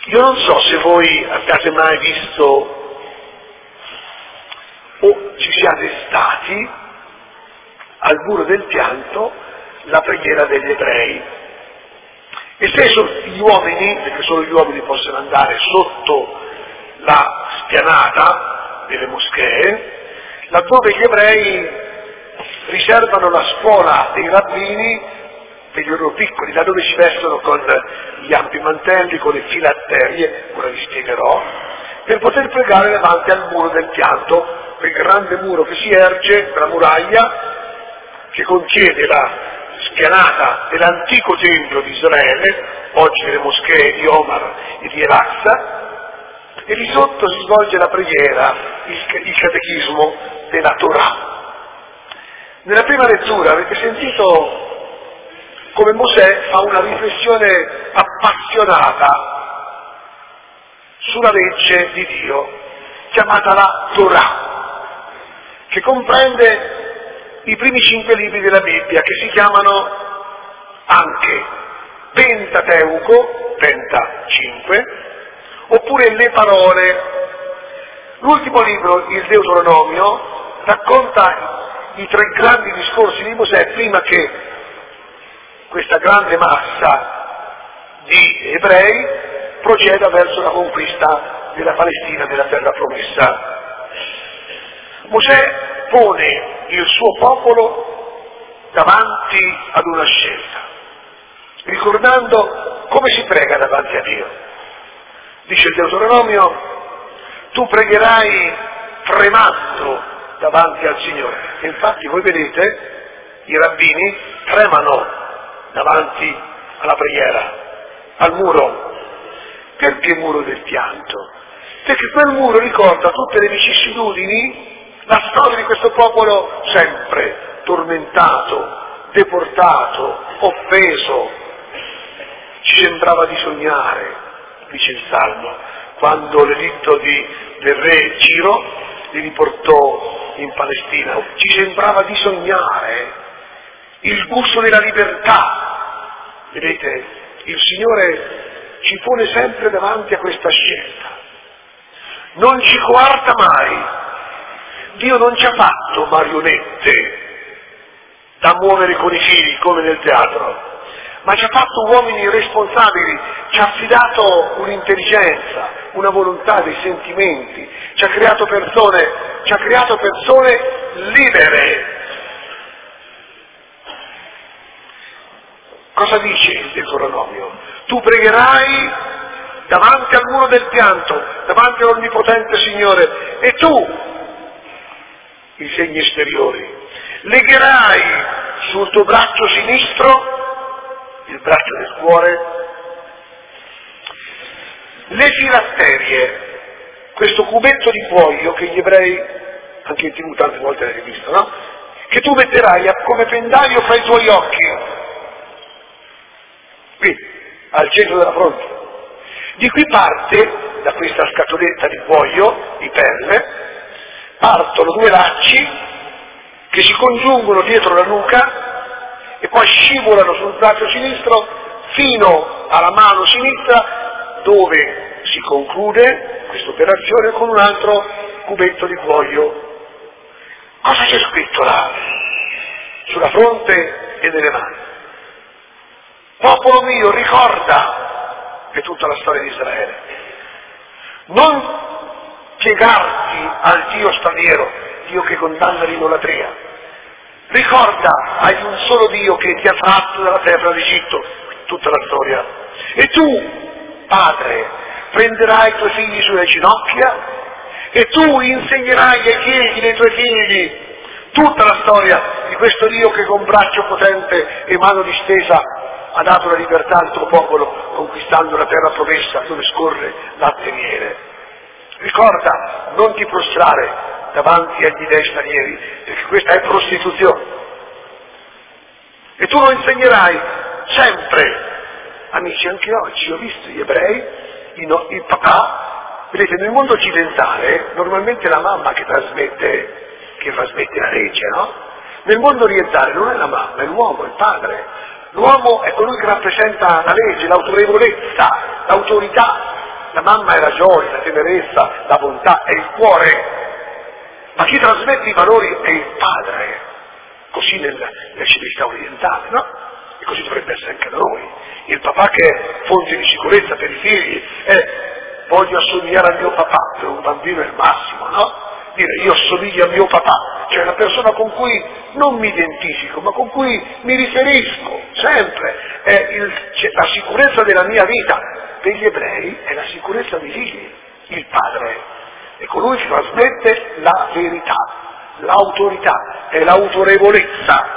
Io non so se voi abbiate mai visto o ci siate stati al muro del pianto la preghiera degli ebrei. E se gli uomini, perché solo gli uomini possono andare sotto la spianata delle moschee, laddove gli ebrei riservano la scuola dei rabbini per i loro piccoli, da dove si vestono con gli ampi mantelli, con le filatterie, ora vi spiegherò, per poter pregare davanti al muro del pianto, quel grande muro che si erge, quella muraglia che contiene la spianata dell'antico tempio di Israele, oggi nelle moschee di Omar e di El-Aqsa, e di sotto si svolge la preghiera, il catechismo della Torah. Nella prima lettura avete sentito come Mosè fa una riflessione appassionata sulla legge di Dio, chiamata la Torah, che comprende i primi 5 libri della Bibbia, che si chiamano anche Pentateuco, Penta 5, oppure le parole. L'ultimo libro, il Deuteronomio, racconta i 3 grandi discorsi di Mosè prima che questa grande massa di ebrei proceda verso la conquista della Palestina, della terra promessa. Mosè pone il suo popolo davanti ad una scelta, ricordando come si prega davanti a Dio. Dice il Deuteronomio: tu pregherai tremando davanti al Signore. E infatti voi vedete, i rabbini tremano davanti alla preghiera, al muro. Perché muro del pianto? Perché quel muro ricorda tutte le vicissitudini, la storia di questo popolo sempre tormentato, deportato, offeso. Ci sembrava di sognare, dice il Salmo, quando l'editto del re Ciro li riportò in Palestina. Ci sembrava di sognare il gusto della libertà. Vedete, il Signore ci pone sempre davanti a questa scelta. Non ci coarta mai. Dio non ci ha fatto marionette da muovere con i fili come nel teatro, ma ci ha fatto uomini responsabili, ci ha affidato un'intelligenza, una volontà, dei sentimenti, ci ha creato persone libere. Cosa dice il Deuteronomio? Tu pregherai davanti al muro del pianto, davanti all'Onnipotente Signore, e tu, i segni esteriori, legherai sul tuo braccio sinistro, il braccio del cuore, le filatterie, questo cubetto di cuoio che gli ebrei, anche in TV tante volte l'avete visto, no? Che tu metterai come pendaglio fra i tuoi occhi, qui, al centro della fronte. Di qui parte, da questa scatoletta di cuoio, di pelle, partono 2 lacci che si congiungono dietro la nuca e poi scivolano sul braccio sinistro fino alla mano sinistra, dove si conclude questa operazione con un altro cubetto di cuoio. Cosa c'è scritto là? Sulla fronte e nelle mani. Popolo mio, ricorda, è tutta la storia di Israele, non piegarti al Dio straniero, Dio che condanna l'idolatria. Ricorda, hai un solo Dio che ti ha tratto dalla terra d'Egitto, tutta la storia. E tu, padre, prenderai i tuoi figli sulle ginocchia e tu insegnerai ai figli dei tuoi figli tutta la storia di questo Dio che con braccio potente e mano distesa ha dato la libertà al tuo popolo, conquistando la terra promessa dove scorre latte e miele. Ricorda, non ti prostrare davanti agli dei stranieri, perché questa è prostituzione. E tu lo insegnerai sempre. Amici, anche oggi ho visto gli ebrei, il papà, vedete, nel mondo occidentale normalmente è la mamma che trasmette la legge, no? Nel mondo orientale non è la mamma, è l'uomo, il padre. L'uomo è colui che rappresenta la legge, l'autorevolezza, l'autorità. la mamma è la gioia, la tenerezza, la bontà, è il cuore, ma chi trasmette i valori è il padre, così nella civiltà orientale, no? E così dovrebbe essere anche da noi. Il papà che è fonte di sicurezza per i figli è voglio assomigliare al mio papà, per un bambino è il massimo, no? Dire io assomiglio al mio papà, cioè la persona con cui non mi identifico, ma con cui mi riferisco sempre, c'è la sicurezza della mia vita. Per gli ebrei è la sicurezza dei figli, il padre, è colui che trasmette la verità, l'autorità e l'autorevolezza.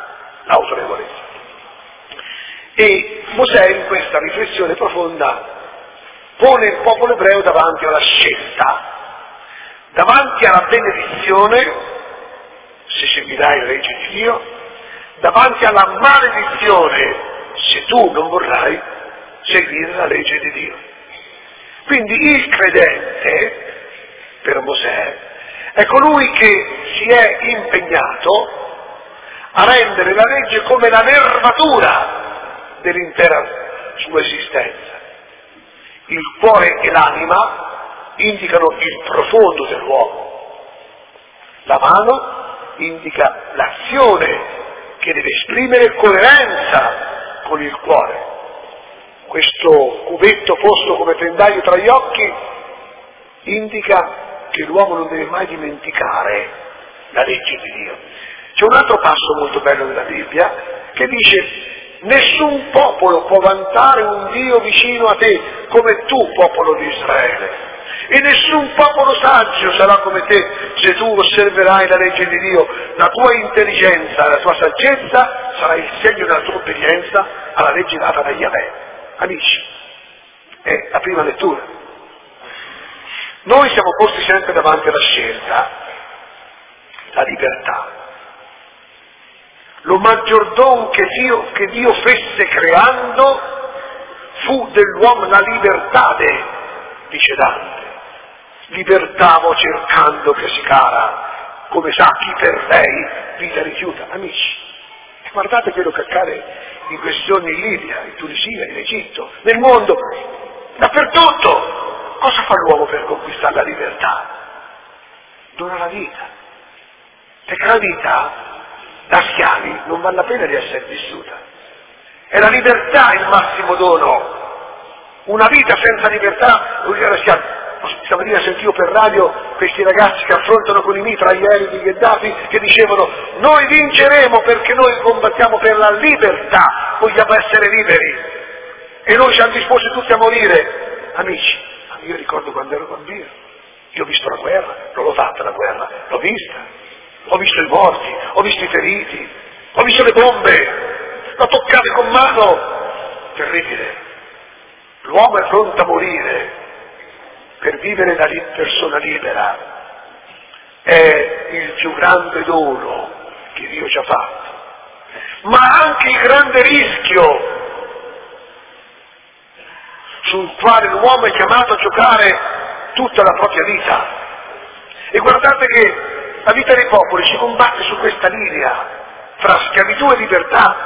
E Mosè in questa riflessione profonda pone il popolo ebreo davanti alla scelta, davanti alla benedizione, se seguirai la legge di Dio, davanti alla maledizione, se tu non vorrai seguire la legge di Dio. Quindi il credente, per Mosè, è colui che si è impegnato a rendere la legge come la nervatura dell'intera sua esistenza. Il cuore e l'anima indicano il profondo dell'uomo, la mano indica l'azione che deve esprimere coerenza con il cuore. Questo cubetto posto come tendaio tra gli occhi indica che l'uomo non deve mai dimenticare la legge di Dio. C'è un altro passo molto bello della Bibbia che dice: nessun popolo può vantare un Dio vicino a te come tu, popolo di Israele, e nessun popolo saggio sarà come te se tu osserverai la legge di Dio. La tua intelligenza, la tua saggezza sarà il segno della tua obbedienza alla legge data da Yahweh. Amici, è la prima lettura. Noi siamo posti sempre davanti alla scelta, la libertà. Lo maggior don che Dio fesse creando fu dell'uomo la libertà, dice Dante. Libertavo cercando che si cara, come sa chi per lei vita rifiuta. Amici, guardate quello che accade in questi giorni in Libia, in Tunisia, in Egitto, nel mondo, dappertutto. Cosa fa l'uomo per conquistare la libertà? Dona la vita. Perché la vita, da schiavi, non vale la pena di essere vissuta. È la libertà il massimo dono. Una vita senza libertà vuol dire da schiavi. Stamattina sentivo per radio questi ragazzi che affrontano con i mitraglieri di Gheddafi che dicevano: noi vinceremo perché noi combattiamo per la libertà, vogliamo essere liberi e noi siamo disposti tutti a morire. Amici, io ricordo quando ero bambino, io ho visto la guerra, non l'ho fatta la guerra, l'ho vista, ho visto i morti, ho visto i feriti, ho visto le bombe, l'ho toccata con mano, terribile. L'uomo è pronto a morire per vivere da persona libera, è il più grande dono che Dio ci ha fatto, ma anche il grande rischio sul quale l'uomo è chiamato a giocare tutta la propria vita. E guardate che la vita dei popoli si combatte su questa linea fra schiavitù e libertà.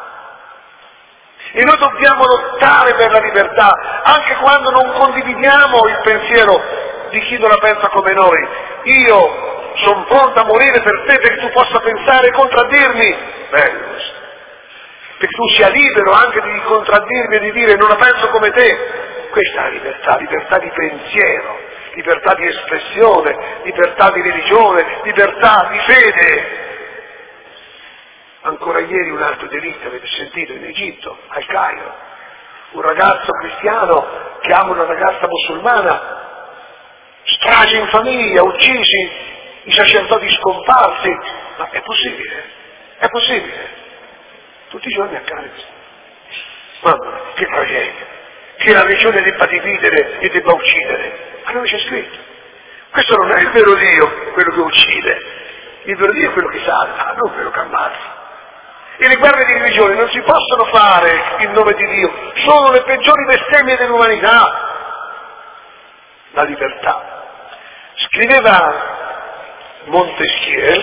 E noi dobbiamo lottare per la libertà, anche quando non condividiamo il pensiero di chi non la pensa come noi. Io sono pronto a morire per te perché tu possa pensare e contraddirmi. Bello questo. Perché tu sia libero anche di contraddirmi e di dire non la penso come te. Questa è la libertà, libertà di pensiero, libertà di espressione, libertà di religione, libertà di fede. Ancora ieri un altro delitto, avete sentito, in Egitto, al Cairo, un ragazzo cristiano che ama una ragazza musulmana, strage in famiglia, uccisi, i sacerdoti scomparsi. Ma è possibile? È possibile? Tutti i giorni accade. Mamma mia, che tragedia, che la religione debba dividere e debba uccidere. Ma non c'è scritto. Questo non è il vero Dio, quello che uccide. Il vero Dio è quello che salva, non quello che ammazza. E le guerre di religione non si possono fare in nome di Dio, sono le peggiori bestemmie dell'umanità. La libertà. Scriveva Montesquieu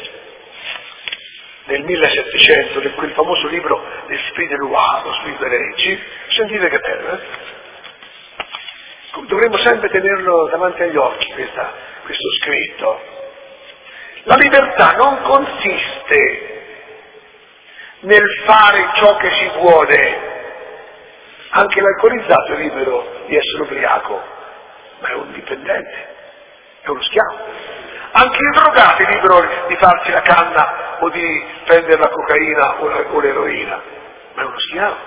nel 1700, in quel famoso libro L'Esprit de Loi, lo spirito delle leggi, sentite che bello, Dovremmo sempre tenerlo davanti agli occhi questo scritto. La libertà non consiste nel fare ciò che si vuole. Anche l'alcolizzato è libero di essere ubriaco, ma è un dipendente, è uno schiavo. Anche il drogato è libero di farsi la canna o di prendere la cocaina o l'eroina, ma è uno schiavo.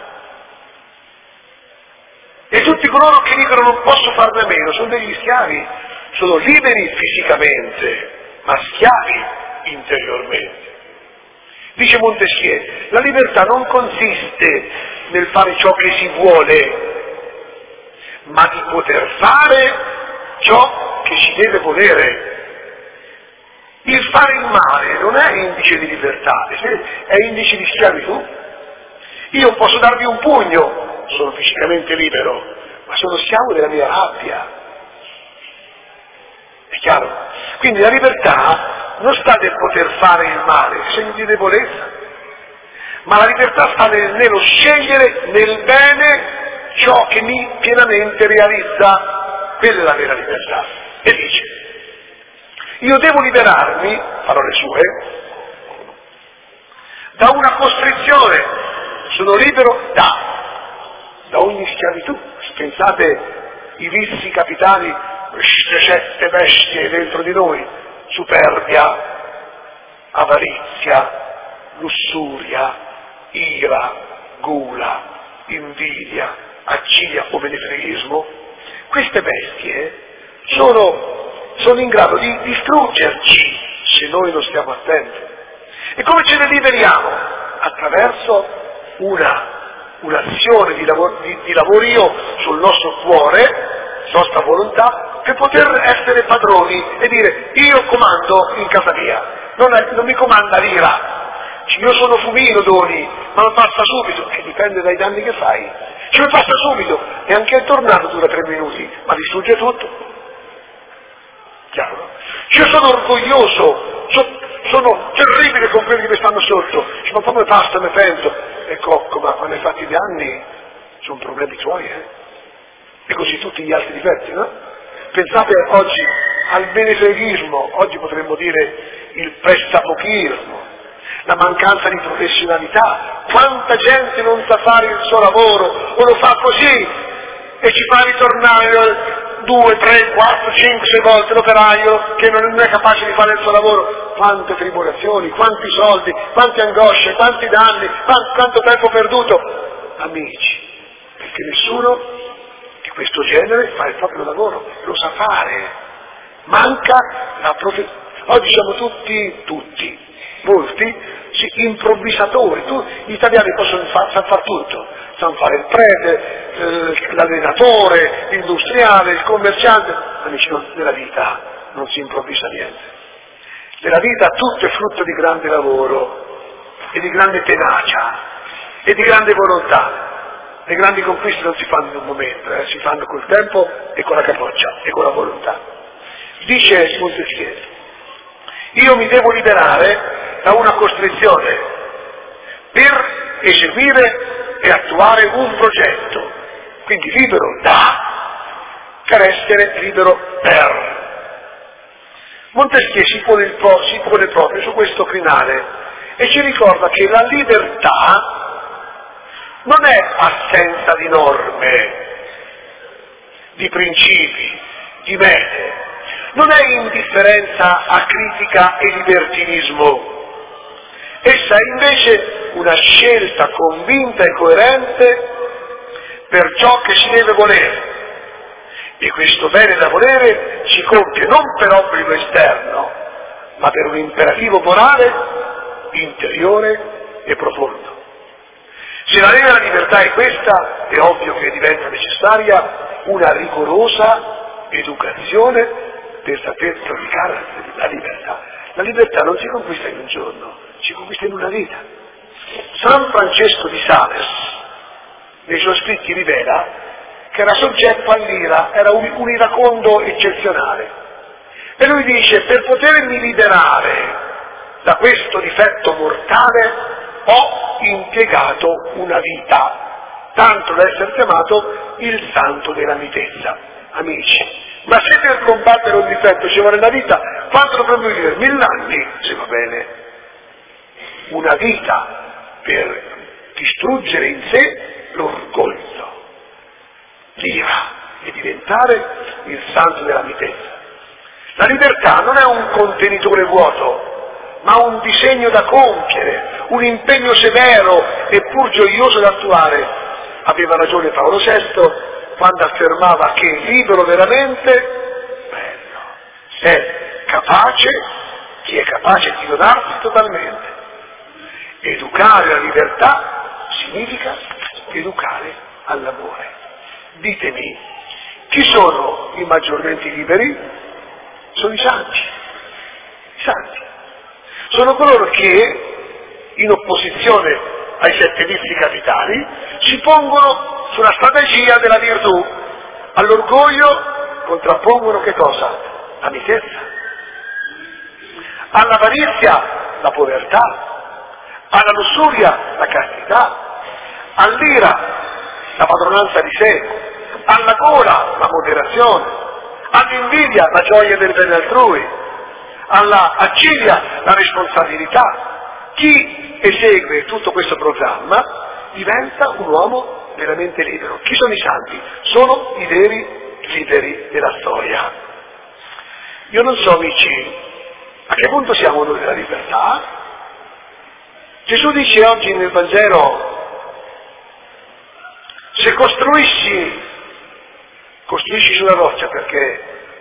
E tutti coloro che dicono non posso farne a meno sono degli schiavi, sono liberi fisicamente, ma schiavi interiormente. Dice Montesquieu, la libertà non consiste nel fare ciò che si vuole, ma di poter fare ciò che si deve volere. Il fare il male non è indice di libertà, è indice di schiavitù. Io posso darvi un pugno, sono fisicamente libero, ma sono schiavo della mia rabbia. È chiaro? Quindi la libertà non sta nel poter fare il male, è segno di debolezza, ma la libertà sta nello scegliere nel bene ciò che mi pienamente realizza. Quella è la vera libertà. E dice, io devo liberarmi, parole sue, da una costrizione, sono libero da ogni schiavitù. Pensate i vizi capitali, certe bestie dentro di noi, superbia, avarizia, lussuria, ira, gula, invidia, accidia o menefreghismo. Queste bestie sono in grado di distruggerci se noi non stiamo attenti. E come ce ne liberiamo? Attraverso un'azione di lavorio sul nostro cuore, nostra volontà, per poter essere padroni e dire io comando in casa mia, non mi comanda l'ira. Io sono fumino, Doni, ma non passa subito, che dipende dai danni che fai. Ci passa subito, e anche il tornado dura 3 minuti, ma distrugge tutto. Chiaro? Io sono orgoglioso, sono terribile con quelli che mi stanno sotto, ma poi mi passa, mi pento, e cocco, ma quando hai fatto i danni sono problemi tuoi, E così tutti gli altri difetti, no? Pensate oggi al menefreghismo, oggi potremmo dire il pressapochismo, la mancanza di professionalità. Quanta gente non sa fare il suo lavoro o lo fa così e ci fa ritornare 2, 3, 4, 5, 6 volte l'operaio che non è capace di fare il suo lavoro. Quante tribolazioni, quanti soldi, quante angosce, quanti danni, quanto tempo perduto. Amici, perché nessuno di questo genere fa il proprio lavoro, lo sa fare. Manca la professione. Oggi siamo tutti, molti, improvvisatori. Gli italiani possono far tutto, sanno fare il prete, l'allenatore, l'industriale, il commerciante. Amici, nella vita non si improvvisa niente. Nella vita tutto è frutto di grande lavoro e di grande tenacia e di grande volontà. Le grandi conquiste non si fanno in un momento, si fanno col tempo e con la capoccia e con la volontà. Dice Montesquieu, io mi devo liberare da una costrizione per eseguire e attuare un progetto, quindi libero per essere libero per. Montesquieu si pone proprio su questo crinale e ci ricorda che la libertà non è assenza di norme, di principi, di mete, non è indifferenza a critica e libertinismo. Essa è invece una scelta convinta e coerente per ciò che si deve volere. E questo bene da volere si compie non per obbligo esterno, ma per un imperativo morale, interiore e profondo. Se la vera libertà è questa, è ovvio che diventa necessaria una rigorosa educazione per saper praticare la libertà. La libertà non si conquista in un giorno, si conquista in una vita. San Francesco di Sales, nei suoi scritti rivela che era soggetto all'ira, era un iracondo eccezionale. E lui dice, per potermi liberare da questo difetto mortale, ho impiegato una vita, tanto da essere chiamato il santo della mitezza. amici, ma se per combattere un difetto ci vuole la vita, quanto dovremmo vivere? 1000 anni, se va bene. Una vita per distruggere in sé l'orgoglio, l'ira e diventare il santo della mitezza. La libertà non è un contenitore vuoto, ma un disegno da compiere, un impegno severo eppur gioioso da attuare. Aveva ragione Paolo VI quando affermava che libero veramente, bello, è capace chi è capace di donarsi totalmente. Educare la libertà significa educare all'amore. Ditemi, chi sono i maggiormente liberi? Sono i santi. I santi. Sono coloro che, in opposizione ai 7 vizi capitali, si pongono sulla strategia della virtù. All'orgoglio contrappongono che cosa? La mitezza. All'avarizia la povertà, alla lussuria la castità, all'ira la padronanza di sé, alla gola la moderazione, all'invidia la gioia del bene altrui, alla accilia la responsabilità. Chi esegue tutto questo programma diventa un uomo veramente libero. Chi sono i santi? Sono i veri liberi della storia. Io non so, amici, a che punto siamo noi della libertà? Gesù dice oggi nel Vangelo: se costruisci sulla roccia, perché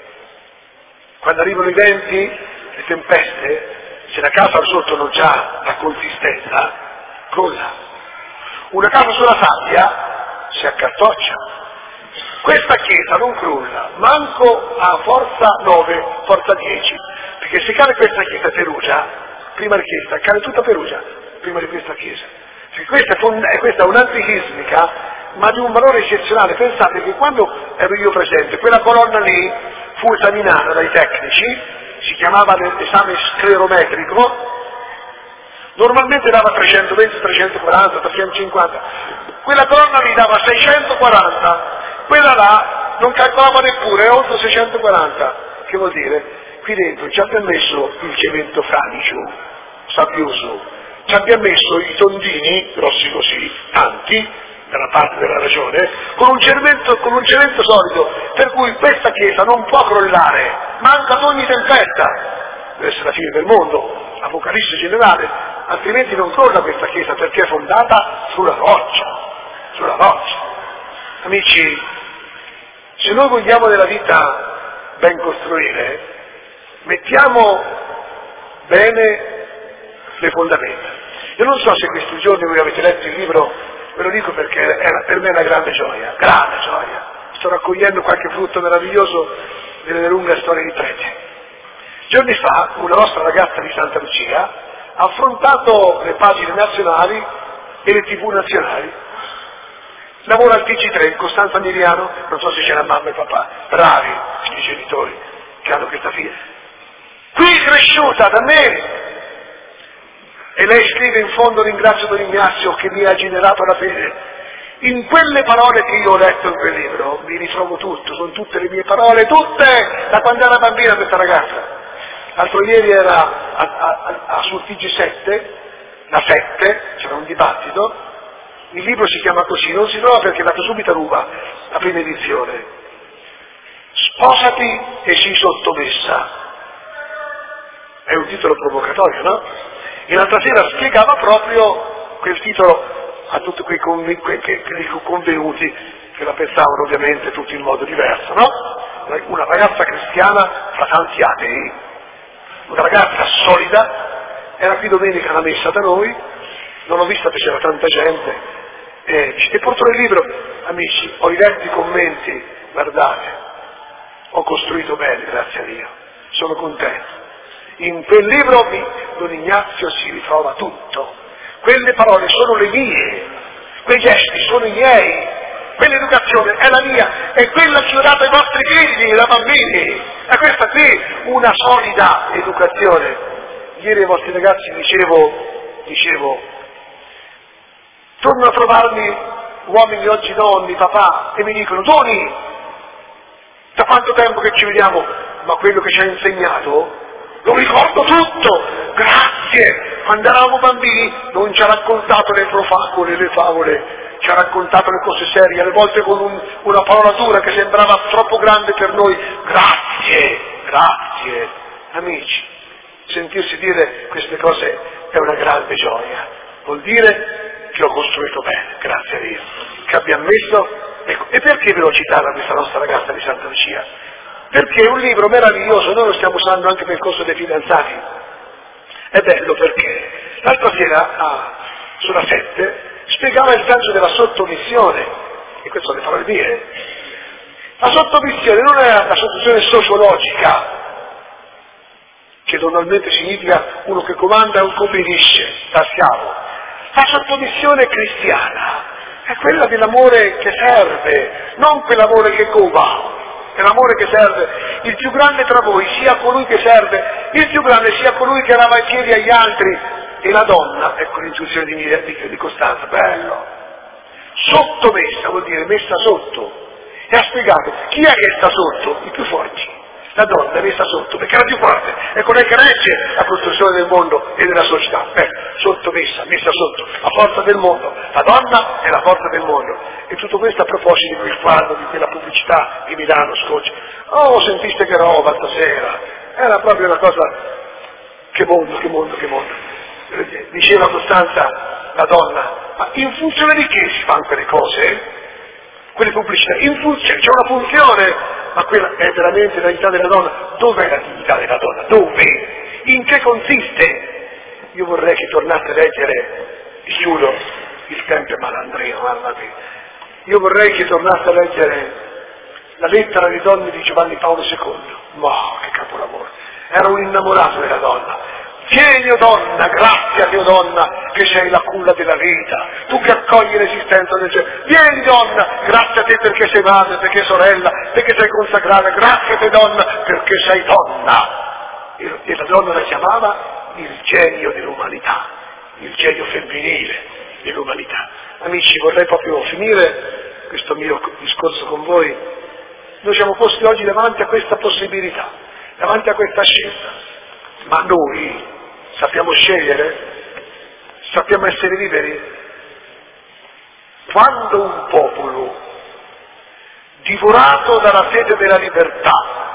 quando arrivano i venti, le tempeste, se la casa al sotto non ha la consistenza, crolla. Una casa sulla sabbia si accartoccia. Questa chiesa non crolla, manco a forza 9, forza 10, perché se cade questa chiesa Perugia, prima richiesta, cade tutta Perugia, prima di questa chiesa. Perché questa è un'antisismica, ma di un valore eccezionale. Pensate che quando ero io presente, quella colonna lì fu esaminata dai tecnici, si chiamava l'esame sclerometrico, normalmente dava 320, 340, 350, quella colonna lì dava 640, quella là non calcolava neppure, è oltre 640. Che vuol dire? Qui dentro ci abbiamo messo il cemento fradicio, sabbioso, ci abbiamo messo i tondini, grossi così, tanti, dalla parte della ragione, con un cemento solido, per cui questa chiesa non può crollare, manca ad ogni tempesta. Deve essere la fine del mondo, apocalisse generale, altrimenti non crolla questa chiesa, perché è fondata sulla roccia. Amici, se noi vogliamo della vita ben costruire, mettiamo bene le fondamenta. Io non so se questi giorni voi avete letto il libro, ve lo dico perché per me è una grande gioia. Sto raccogliendo qualche frutto meraviglioso delle lunghe storie di prete. Giorni fa una nostra ragazza di Santa Lucia ha affrontato le pagine nazionali e le TV nazionali. Lavora al TG3 in Costanza Miriano, non so se c'è la mamma e il papà, bravi i genitori che hanno questa figlia. Qui è cresciuta da me. E lei scrive in fondo: ringrazio Don Ignazio che mi ha generato la fede. In quelle parole che io ho letto in quel libro mi ritrovo tutto, sono tutte le mie parole, tutte, da quando era bambina questa ragazza. L'altro ieri era sul TG7, la 7, c'era un dibattito, il libro si chiama così, non si trova perché è dato subito a ruba, la prima edizione. Sposati e sii sottomessa. È un titolo provocatorio, no? E l'altra sera spiegava proprio quel titolo a tutti quei convenuti che la pensavano ovviamente tutti in modo diverso, no? Una ragazza cristiana fra tanti atei, una ragazza solida, era qui domenica alla messa da noi, non l'ho vista perché c'era tanta gente, e portò il libro. Amici, ho riletto i commenti, guardate, ho costruito bene, grazie a Dio, sono contento. In quel libro Don Ignazio si ritrova tutto, quelle parole sono le mie, quei gesti sono i miei, quell'educazione è la mia, è quella che ho dato ai vostri figli da bambini, è questa qui una solida educazione. Ieri ai vostri ragazzi dicevo, torno a trovarmi uomini oggi nonni, papà, e mi dicono: Doni, quanto tempo che ci vediamo, ma quello che ci ha insegnato lo ricordo tutto, grazie. Quando eravamo bambini non ci ha raccontato le favole, ci ha raccontato le cose serie, alle volte con una parola dura che sembrava troppo grande per noi. Grazie, grazie. Amici, sentirsi dire queste cose è una grande gioia, vuol dire che ho costruito bene, grazie a Dio, che abbia ammesso. Ecco, e perché ve l'ho citata questa nostra ragazza di Santa Lucia? Perché è un libro meraviglioso, noi lo stiamo usando anche nel corso dei fidanzati. È bello perché l'altra sera sulla 7 spiegava il senso della sottomissione, e queste sono le parole mie. La sottomissione non è la sottomissione sociologica, che normalmente significa uno che comanda e un che obbedisce, da schiavo. La sottomissione cristiana è quella dell'amore che serve, non quell'amore che cova. È l'amore che serve. Il più grande tra voi sia colui che serve, il più grande sia colui che lava i piedi agli altri. E la donna, ecco l'intuizione di Costanza, bello, sottomessa vuol dire messa sotto, e ha spiegato chi è che sta sotto? I più forti. La donna è messa sotto perché è la più forte, è quella che regge la costruzione del mondo e della società. Sottomessa, messa sotto, la forza del mondo. La donna è la forza del mondo. E tutto questo a proposito di quel quadro, di quella pubblicità di Milano, Scoccia. Oh, sentiste che roba stasera! Era proprio una cosa, che mondo, che mondo, che mondo. Diceva Costanza, la donna, ma in funzione di che si fanno quelle cose? Quelle pubblicità, c'è una funzione, ma quella è veramente la dignità della donna. Dov'è la dignità della donna? Dove? In che consiste? Io vorrei che tornaste a leggere, chiudo, il tempo è malandrino, guardate. Io vorrei che tornaste a leggere la lettera alle donne di Giovanni Paolo II. Ma che capolavoro! Era un innamorato della donna. Vieni, o donna, grazie a Dio donna, che sei la culla della vita, tu che accogli l'esistenza del cielo. Vieni donna, grazie a te perché sei madre, perché sorella, perché sei consacrata, grazie a te donna, perché sei donna. E la donna la chiamava il genio dell'umanità, il genio femminile dell'umanità. Amici, vorrei proprio finire questo mio discorso con voi. Noi siamo posti oggi davanti a questa possibilità, davanti a questa scelta, ma noi sappiamo scegliere? Sappiamo essere liberi? Quando un popolo divorato dalla sete della libertà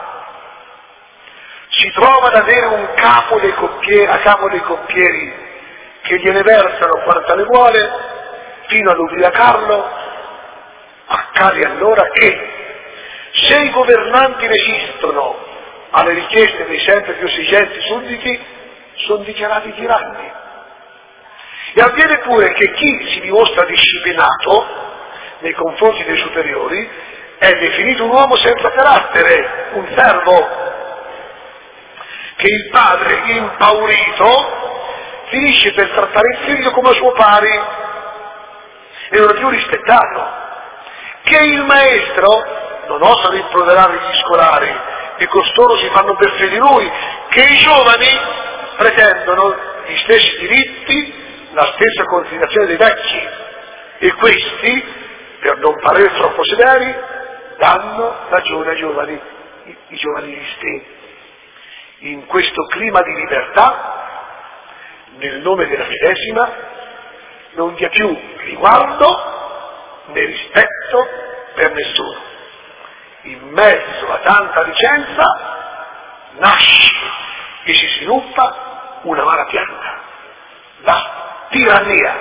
si trova ad avere un capo a capo dei coppieri che gliene versano quanto ne vuole fino ad ubriacarlo, accade allora che se i governanti resistono alle richieste dei sempre più esigenti sudditi, sono dichiarati tiranni. E avviene pure che chi si dimostra disciplinato nei confronti dei superiori è definito un uomo senza carattere, un servo, che il padre impaurito finisce per trattare il figlio come suo pari e non è più rispettato, che il maestro non osa rimproverare gli scolari e costoro si fanno beffe di lui, che i giovani pretendono gli stessi diritti, la stessa considerazione dei vecchi, e questi, per non parere troppo severi, danno ragione ai giovani, i giovanilisti. In questo clima di libertà, nel nome della medesima, non vi è più riguardo né rispetto per nessuno. In mezzo a tanta licenza nasce e si sviluppa una mala pianta, la tirannia.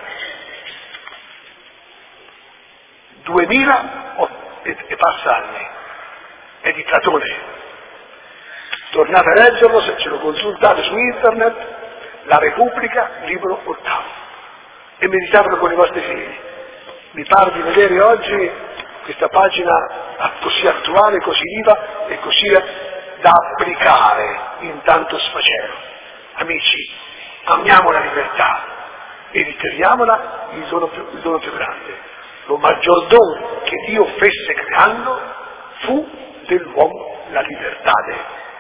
2000 e passa anni, è di Platone. Tornate a leggerlo, se ce lo consultate su internet, La Repubblica, libro 8, e meditatelo con i vostri figli. Mi pare di vedere oggi questa pagina così attuale, così viva e così da applicare in tanto sfacelo. Amici, amiamo la libertà e riteniamola il dono più grande. Lo maggior dono che Dio fece creando fu dell'uomo la libertà.